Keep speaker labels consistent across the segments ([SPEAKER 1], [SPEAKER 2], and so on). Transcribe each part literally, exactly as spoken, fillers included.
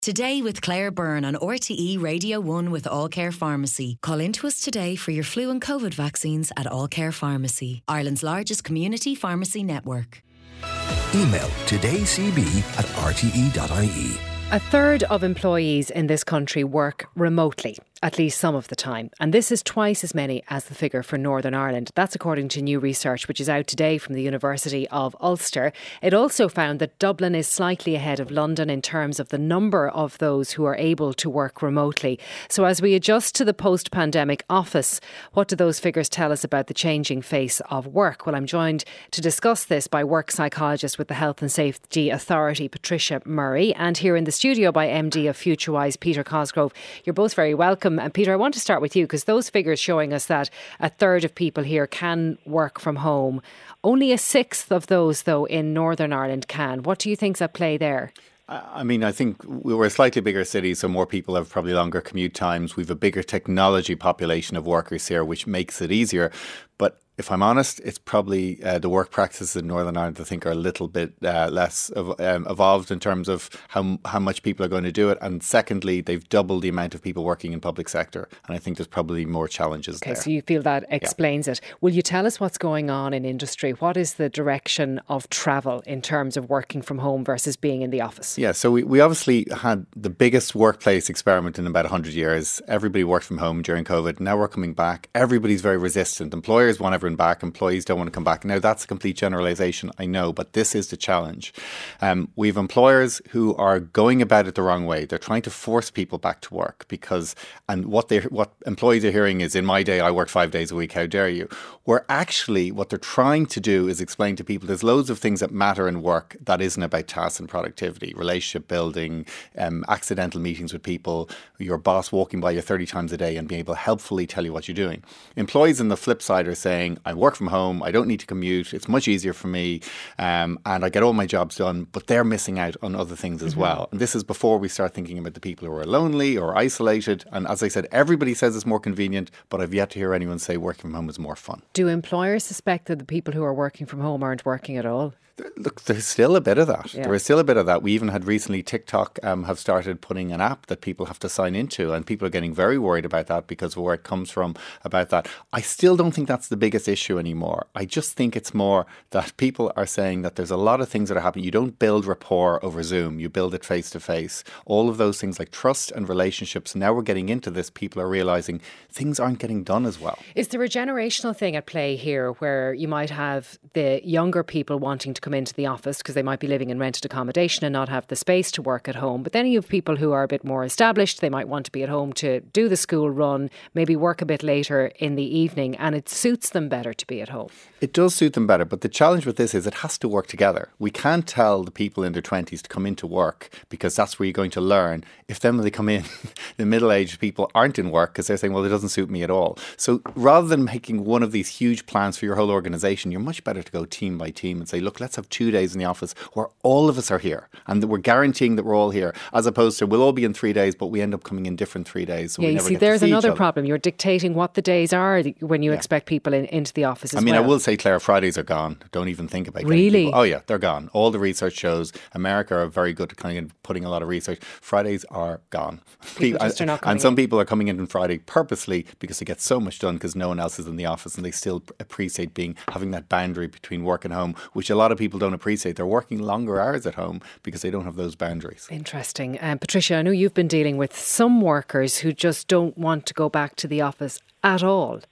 [SPEAKER 1] Today with Claire Byrne on R T E Radio one with All Care Pharmacy. Call into us today for your flu and COVID vaccines at All Care Pharmacy, Ireland's largest community pharmacy network.
[SPEAKER 2] Email todaycb at r t e dot i e.
[SPEAKER 3] A third of employees in this country work remotely, at least some of the time. And this is twice as many as the figure for Northern Ireland. That's according to new research which is out today from the University of Ulster. It also found that Dublin is slightly ahead of London in terms of the number of those who are able to work remotely. So as we adjust to the post-pandemic office, what do those figures tell us about the changing face of work? Well, I'm joined to discuss this by work psychologist with the Health and Safety Authority, Patricia Murray, and here in the studio by M D of FutureWise, Peter Cosgrove. You're both very welcome. And Peter, I want to start with you because those figures showing us that a third of people here can work from home. Only a sixth of those, though, in Northern Ireland can. What do you think's at play there?
[SPEAKER 4] I mean, I think we're a slightly bigger city, so more people have probably longer commute times. We've a bigger technology population of workers here, which makes it easier. But if I'm honest, it's probably uh, the work practices in Northern Ireland, I think, are a little bit uh, less ev- um, evolved in terms of how how much people are going to do it. And secondly, they've doubled the amount of people working in public sector. And I think there's probably more challenges
[SPEAKER 3] okay,
[SPEAKER 4] there.
[SPEAKER 3] Okay, so you feel that explains yeah. it. Will you tell us what's going on in industry? What is the direction of travel in terms of working from home versus being in the office?
[SPEAKER 4] Yeah, so we, we obviously had the biggest workplace experiment in about one hundred years. Everybody worked from home during COVID. Now we're coming back. Everybody's very resistant. Employers want everyone back. Employees don't want to come back. Now, that's a complete generalisation, I know, but this is the challenge. Um, we have employers who are going about it the wrong way. They're trying to force people back to work because, and what they what employees are hearing is, in my day, I work five days a week, how dare you? Where actually what they're trying to do is explain to people there's loads of things that matter in work that isn't about tasks and productivity, relationship building, um, accidental meetings with people, your boss walking by you thirty times a day and being able to helpfully tell you what you're doing. Employees on the flip side are saying, I work from home, I don't need to commute, it's much easier for me, um, and I get all my jobs done, but they're missing out on other things as mm-hmm. well. And this is before we start thinking about the people who are lonely or isolated. And as I said, everybody says it's more convenient, but I've yet to hear anyone say working from home is more fun.
[SPEAKER 3] Do employers suspect that the people who are working from home aren't working at all?
[SPEAKER 4] Look, there's still a bit of that.
[SPEAKER 3] Yeah.
[SPEAKER 4] There is still a bit of that. We even had recently TikTok um, have started putting an app that people have to sign into, and people are getting very worried about that because of where it comes from about that. I still don't think that's the biggest issue anymore. I just think it's more that people are saying that there's a lot of things that are happening. You don't build rapport over Zoom. You build it face to face. All of those things like trust and relationships. Now we're getting into this. People are realising things aren't getting done as well.
[SPEAKER 3] Is there a generational thing at play here where you might have the younger people wanting to come into the office because they might be living in rented accommodation and not have the space to work at home, but then you have people who are a bit more established, they might want to be at home to do the school run, maybe work a bit later in the evening, and it suits them better to be at home?
[SPEAKER 4] It does suit them better, but the challenge with this is it has to work together. We can't tell the people in their twenties to come into work because that's where you're going to learn. If then when they come in, the middle-aged people aren't in work because they're saying, well, it doesn't suit me at all. So rather than making one of these huge plans for your whole organisation, you're much better to go team by team and say, look, let's have two days in the office where all of us are here and that we're guaranteeing that we're all here, as opposed to we'll all be in three days, but we end up coming in different three days. So
[SPEAKER 3] yeah,
[SPEAKER 4] we
[SPEAKER 3] you
[SPEAKER 4] never
[SPEAKER 3] see,
[SPEAKER 4] get to
[SPEAKER 3] there's
[SPEAKER 4] see
[SPEAKER 3] another
[SPEAKER 4] each other.
[SPEAKER 3] problem. You're dictating what the days are when you yeah. expect people in, into the office as
[SPEAKER 4] I mean,
[SPEAKER 3] well.
[SPEAKER 4] I will say, Claire, Fridays are gone. Don't even think about getting
[SPEAKER 3] Really?
[SPEAKER 4] people. Oh, yeah, they're gone. All the research shows America are very good at kind of putting a lot of research. Fridays are gone.
[SPEAKER 3] People just are not coming
[SPEAKER 4] and some
[SPEAKER 3] in.
[SPEAKER 4] people are coming in on Friday purposely because they get so much done because no one else is in the office and they still appreciate being having that boundary between work and home, which a lot of people don't appreciate. They're working longer hours at home because they don't have those boundaries.
[SPEAKER 3] Interesting. Um, Patricia, I know you've been dealing with some workers who just don't want to go back to the office at all.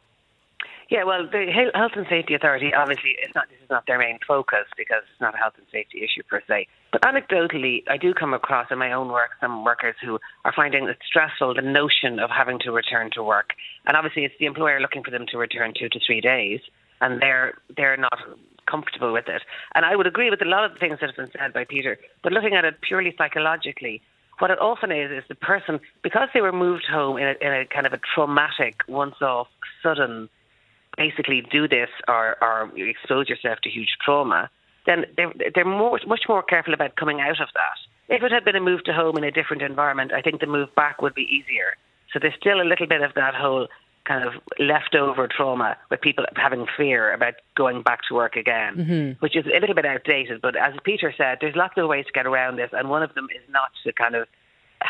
[SPEAKER 5] Yeah, well, the Health and Safety Authority, obviously, it's not, this is not their main focus because it's not a health and safety issue per se. But anecdotally, I do come across in my own work some workers who are finding it stressful, the notion of having to return to work. And obviously, it's the employer looking for them to return two to three days, and they're they're not comfortable with it. And I would agree with a lot of the things that have been said by Peter, but looking at it purely psychologically, what it often is, is the person, because they were moved home in a, in a kind of a traumatic, once-off, sudden, basically do this or, or you expose yourself to huge trauma, then they're, they're more, much more careful about coming out of that. If it had been a move to home in a different environment, I think the move back would be easier. So there's still a little bit of that whole kind of leftover trauma with people having fear about going back to work again, mm-hmm. which is a little bit outdated. But as Peter said, there's lots of ways to get around this, and one of them is not to kind of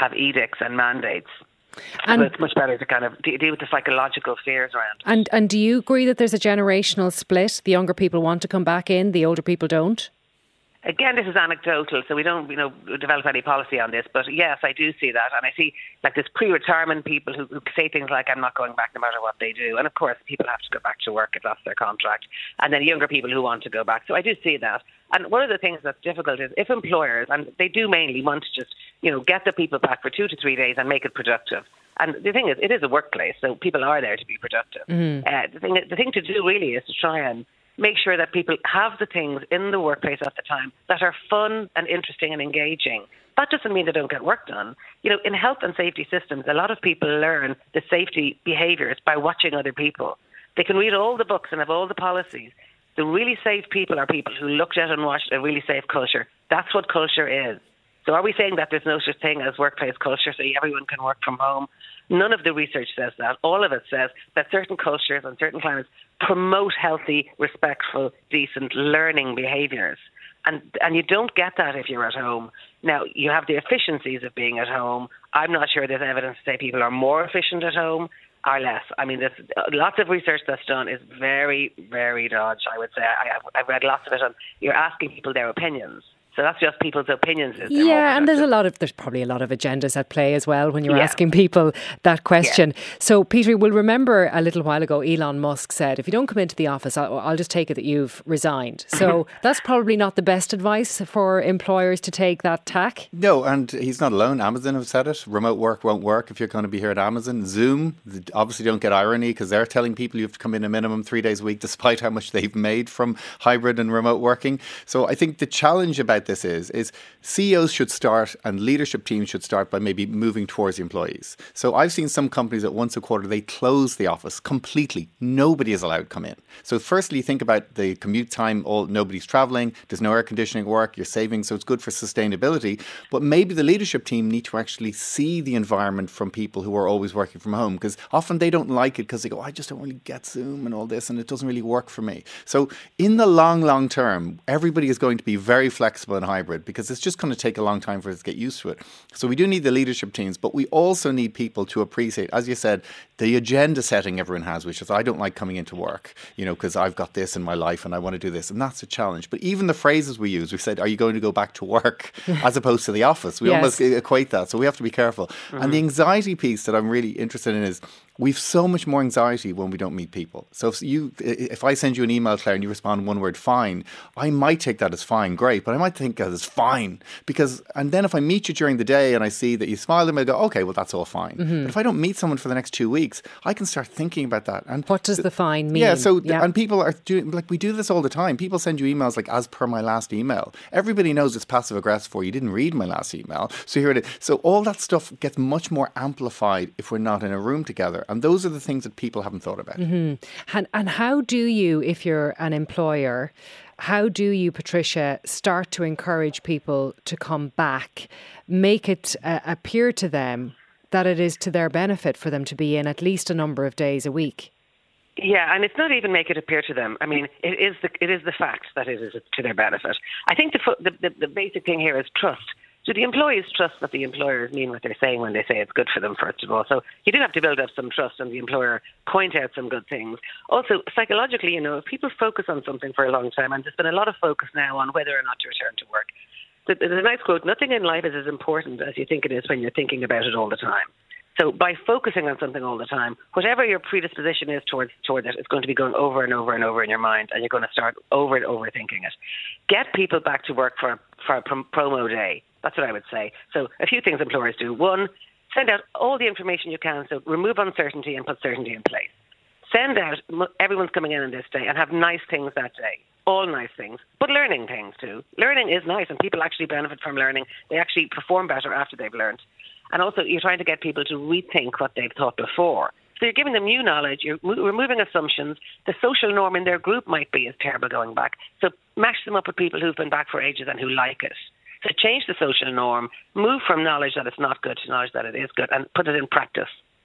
[SPEAKER 5] have edicts and mandates.
[SPEAKER 3] And
[SPEAKER 5] so it's much better to kind of deal with the psychological fears around it.
[SPEAKER 3] And, and do you agree that there's a generational split? The younger people want to come back in, the older people don't?
[SPEAKER 5] Again, this is anecdotal, so we don't, you know, develop any policy on this. But yes, I do see that, and I see like this pre-retirement people who, who say things like, "I'm not going back, no matter what they do." And of course, people have to go back to work if that's their contract. And then younger people who want to go back. So I do see that. And one of the things that's difficult is if employers, and they do mainly want to just, you know, get the people back for two to three days and make it productive. And the thing is, it is a workplace, so people are there to be productive. Mm. Uh, the thing, the thing to do really is to try and make sure that people have the things in the workplace at the time that are fun and interesting and engaging. That doesn't mean they don't get work done. You know, in health and safety systems, a lot of people learn the safety behaviours by watching other people. They can read all the books and have all the policies. The really safe people are people who looked at and watched a really safe culture. That's what culture is. So are we saying that there's no such thing as workplace culture, so everyone can work from home? None of the research says that. All of it says that certain cultures and certain climates promote healthy, respectful, decent learning behaviours. And and you don't get that if you're at home. Now, you have the efficiencies of being at home. I'm not sure there's evidence to say people are more efficient at home or less. I mean, there's lots of research that's done is very, very dodgy, I would say. I, I've read lots of it, and you're asking people their opinions. So that's just people's opinions.
[SPEAKER 3] Yeah, and there's a lot of there's probably a lot of agendas at play as well when you're yeah. asking people that question. Yeah. So, Peter, we'll remember a little while ago, Elon Musk said, if you don't come into the office, I'll, I'll just take it that you've resigned. So that's probably not the best advice for employers to take, that tack.
[SPEAKER 4] No, and he's not alone. Amazon have said it. Remote work won't work if you're going to be here at Amazon. Zoom, obviously don't get irony because they're telling people you have to come in a minimum three days a week despite how much they've made from hybrid and remote working. So I think the challenge about this is, is C E Os should start and leadership teams should start by maybe moving towards the employees. So I've seen some companies that once a quarter, they close the office completely. Nobody is allowed to come in. So firstly, think about the commute time. All nobody's traveling. There's no air conditioning work. You're saving. So it's good for sustainability. But maybe the leadership team need to actually see the environment from people who are always working from home, because often they don't like it because they go, I just don't really get Zoom and all this and it doesn't really work for me. So in the long, long term, everybody is going to be very flexible and hybrid, because it's just going to take a long time for us to get used to it. So we do need the leadership teams, but we also need people to appreciate, as you said, the agenda setting everyone has, which is I don't like coming into work, you know, because I've got this in my life and I want to do this. And that's a challenge. But even the phrases we use, we said, are you going to go back to work as opposed to the office? We yes. almost equate that. So we have to be careful. Mm-hmm. And the anxiety piece that I'm really interested in is we've so much more anxiety when we don't meet people. So if you, if I send you an email, Claire, and you respond one word, fine, I might take that as fine, great, but I might think that as fine. Because, and then if I meet you during the day and I see that you smile, then I go, okay, well, that's all fine. Mm-hmm. But if I don't meet someone for the next two weeks, I can start thinking about that. And
[SPEAKER 3] what does the fine mean?
[SPEAKER 4] Yeah, so, yeah. and people are doing, like we do this all the time. People send you emails like, as per my last email. Everybody knows it's passive aggressive for you didn't read my last email. So here it is. So all that stuff gets much more amplified if we're not in a room together. And those are the things that people haven't thought about.
[SPEAKER 3] Mm-hmm. And, and how do you, if you're an employer, how do you, Patricia, start to encourage people to come back, make it uh, appear to them that it is to their benefit for them to be in at least a number of days a week?
[SPEAKER 5] Yeah, and it's not even make it appear to them. I mean, it is the it is the fact that it is to their benefit. I think the the, the, the basic thing here is trust. Do the employees trust that the employers mean what they're saying when they say it's good for them, first of all? So you do have to build up some trust and the employer point out some good things. Also, psychologically, you know, if people focus on something for a long time, and there's been a lot of focus now on whether or not to return to work. There's a nice quote, nothing in life is as important as you think it is when you're thinking about it all the time. So by focusing on something all the time, whatever your predisposition is towards towards it, it's going to be going over and over and over in your mind, and you're going to start over and overthinking it. Get people back to work for, for a prom- promo day. That's what I would say. So a few things employers do. One, send out all the information you can, so remove uncertainty and put certainty in place. Send out, everyone's coming in on this day, and have nice things that day. All nice things, but learning things too. Learning is nice, and people actually benefit from learning. They actually perform better after they've learned. And also, you're trying to get people to rethink what they've thought before. So you're giving them new knowledge, you're removing assumptions. The social norm in their group might be as terrible going back. So mash them up with people who've been back for ages and who like it. So change the social norm, move from knowledge that it's not good to knowledge that it is good, and put it in practice.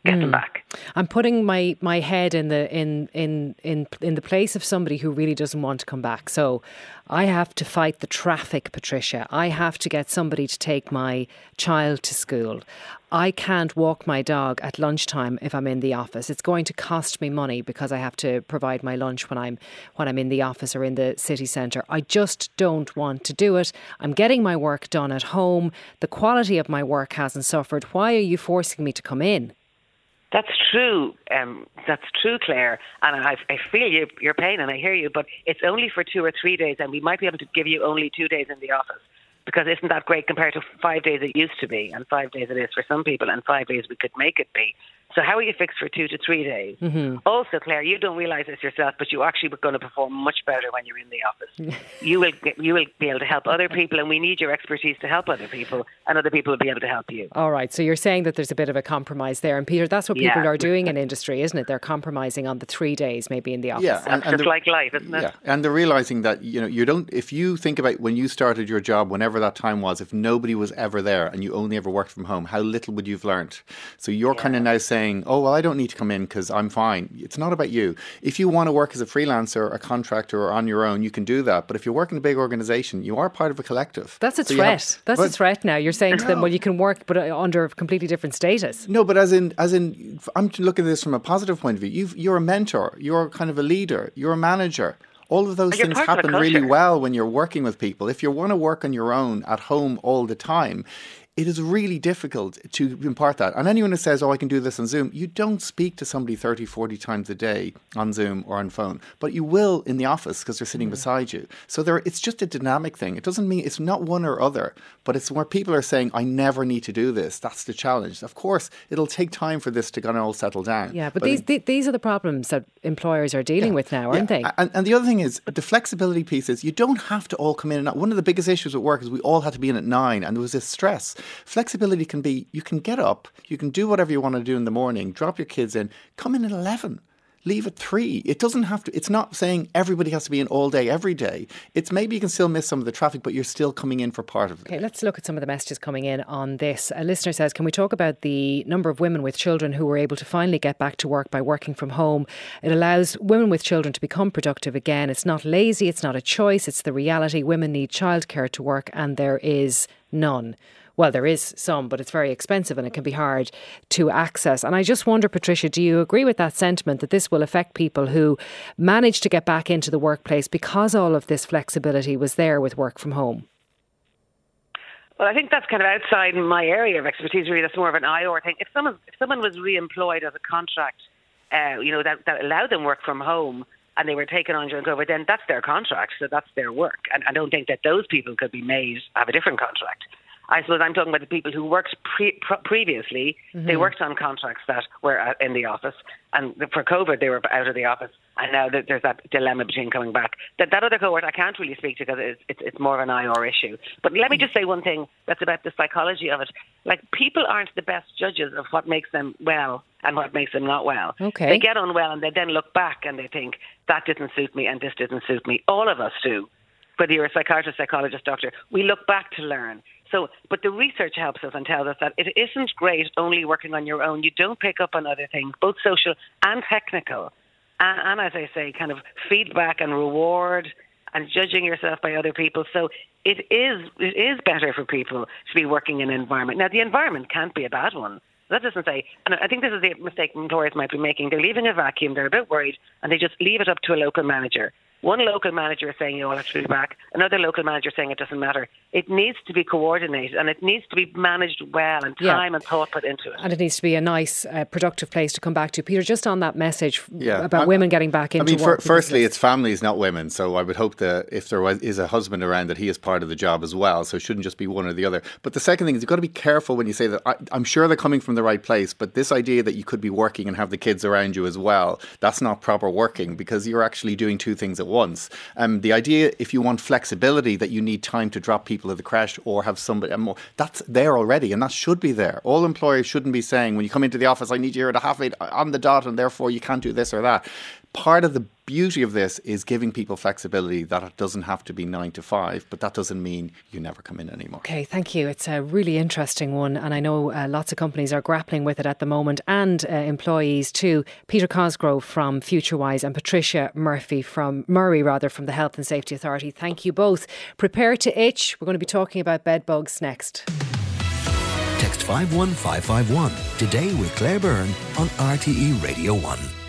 [SPEAKER 5] get
[SPEAKER 3] mm.
[SPEAKER 5] them back.
[SPEAKER 3] I'm putting my, my head in the in, in in in the place of somebody who really doesn't want to come back. So I have to fight the traffic, Patricia. I have to get somebody to take my child to school. I can't walk my dog at lunchtime if I'm in the office. It's going to cost me money because I have to provide my lunch when I'm when I'm in the office or in the city centre. I just don't want to do it. I'm getting my work done at home. The quality of my work hasn't suffered. Why are you forcing me to come in?
[SPEAKER 5] That's true. Um, that's true, Claire. And I, I feel you, your pain, and I hear you. But it's only for two or three days, and we might be able to give you only two days in the office. Because isn't that great compared to five days it used to be, and five days it is for some people, and five days we could make it be. So how are you fixed for two to three days? Mm-hmm. Also, Claire, you don't realise this yourself, but you actually were going to perform much better when you're in the office. you will get, you will be able to help other people, and we need your expertise to help other people, and other people will be able to help you.
[SPEAKER 3] All right, so you're saying that there's a bit of a compromise there. And Peter, that's what people yeah. are doing in industry, isn't it? They're compromising on the three days maybe in the office.
[SPEAKER 4] Yeah,
[SPEAKER 5] and, that's and just like life, isn't it?
[SPEAKER 4] Yeah, and they're realising that, you know, you don't, if you think about when you started your job, whenever that time was, if nobody was ever there and you only ever worked from home, how little would you have learnt? So you're yeah. kind of now saying, oh, well, I don't need to come in because I'm fine. It's not about you. If you want to work as a freelancer, a contractor, or on your own, you can do that. But if you work in a big organisation, you are part of a collective.
[SPEAKER 3] That's a
[SPEAKER 4] so
[SPEAKER 3] threat.
[SPEAKER 4] Have,
[SPEAKER 3] That's
[SPEAKER 4] but,
[SPEAKER 3] a threat now. You're saying to
[SPEAKER 4] no.
[SPEAKER 3] them, well, you can work, but under a completely different status.
[SPEAKER 4] No, but as in, as in, I'm looking at this from a positive point of view. You've, you're a mentor. You're kind of a leader. You're a manager. All of those things happen really well when you're working with people. If you want to work on your own at home all the time, it is really difficult to impart that. And anyone who says, oh, I can do this on Zoom, you don't speak to somebody thirty, forty times a day on Zoom or on phone, but you will in the office because they're sitting mm. beside you. So there, it's just a dynamic thing. It doesn't mean it's not one or other, but it's where people are saying, I never need to do this. That's the challenge. Of course, it'll take time for this to kind of all settle down.
[SPEAKER 3] Yeah, but, but these it, these are the problems that employers are dealing yeah, with now, aren't yeah.
[SPEAKER 4] they? And, and the other thing is, the flexibility piece is you don't have to all come in. And one of the biggest issues with work is we all had to be in at nine and there was this stress. Flexibility can be, you can get up, you can do whatever you want to do in the morning, drop your kids in, come in at eleven, leave at three. It doesn't have to, it's not saying everybody has to be in all day, every day. It's maybe you can still miss some of the traffic, but you're still coming in for part of it.
[SPEAKER 3] Okay, let's look at some of the messages coming in on this. A listener says, can we talk about the number of women with children who were able to finally get back to work by working from home? It allows women with children to become productive again. It's not lazy, it's not a choice, it's the reality. Women need childcare to work and there is none. Well, there is some, but it's very expensive and it can be hard to access. And I just wonder, Patricia, do you agree with that sentiment that this will affect people who manage to get back into the workplace because all of this flexibility was there with work from home?
[SPEAKER 5] Well, I think that's kind of outside my area of expertise, really. That's more of an I O R thing. If someone, if someone was re-employed as a contract, uh, you know, that, that allowed them work from home and they were taken on during COVID, then that's their contract, so that's their work. And I don't think that those people could be made have a different contract. I suppose I'm talking about the people who worked pre- pre- previously. Mm-hmm. They worked on contracts that were in the office, and for COVID they were out of the office. And now there's that dilemma between coming back. That that other cohort I can't really speak to because it's, it's it's more of an I O R issue. But let me just say one thing that's about the psychology of it. Like, people aren't the best judges of what makes them well and what makes them not well.
[SPEAKER 3] Okay.
[SPEAKER 5] They get unwell and they then look back and they think that didn't suit me and this didn't suit me. All of us do. Whether you're a psychiatrist, psychologist, doctor, we look back to learn. So, but the research helps us and tells us that it isn't great only working on your own. You don't pick up on other things, both social and technical. And, and as I say, kind of feedback and reward and judging yourself by other people. So it is it is better for people to be working in an environment. Now, the environment can't be a bad one. That doesn't say, and I think this is the mistake employers might be making. They're leaving a vacuum, they're a bit worried, and they just leave it up to a local manager. One local manager is saying, you all have to be back. Another local manager saying it doesn't matter. It needs to be coordinated and it needs to be managed well and time yeah. and thought put into it.
[SPEAKER 3] And it needs to be a nice, uh, productive place to come back to. Peter, just on that message
[SPEAKER 4] yeah.
[SPEAKER 3] about
[SPEAKER 4] I'm,
[SPEAKER 3] women getting back into
[SPEAKER 4] I mean,
[SPEAKER 3] work.
[SPEAKER 4] For, firstly, it's families, not women. So I would hope that if there was, is a husband around, that he is part of the job as well. So it shouldn't just be one or the other. But the second thing is you've got to be careful when you say that. I, I'm sure they're coming from the right place, but this idea that you could be working and have the kids around you as well, that's not proper working because you're actually doing two things at once. Um, the idea, if you want flexibility, that you need time to drop people at the crash or have somebody more, that's there already and that should be there. All employers shouldn't be saying, when you come into the office, I need you here at half eight on the dot and therefore you can't do this or that. Part of the beauty of this is giving people flexibility that it doesn't have to be nine to five, but that doesn't mean you never come in anymore.
[SPEAKER 3] Okay, thank you. It's a really interesting one, and I know uh, lots of companies are grappling with it at the moment, and uh, employees too. Peter Cosgrove from FutureWise and Patricia Murphy from Murray rather from the Health and Safety Authority. Thank you both. Prepare to itch. We're going to be talking about bed bugs next.
[SPEAKER 2] Text five one five five one today with Claire Byrne on R T E Radio one.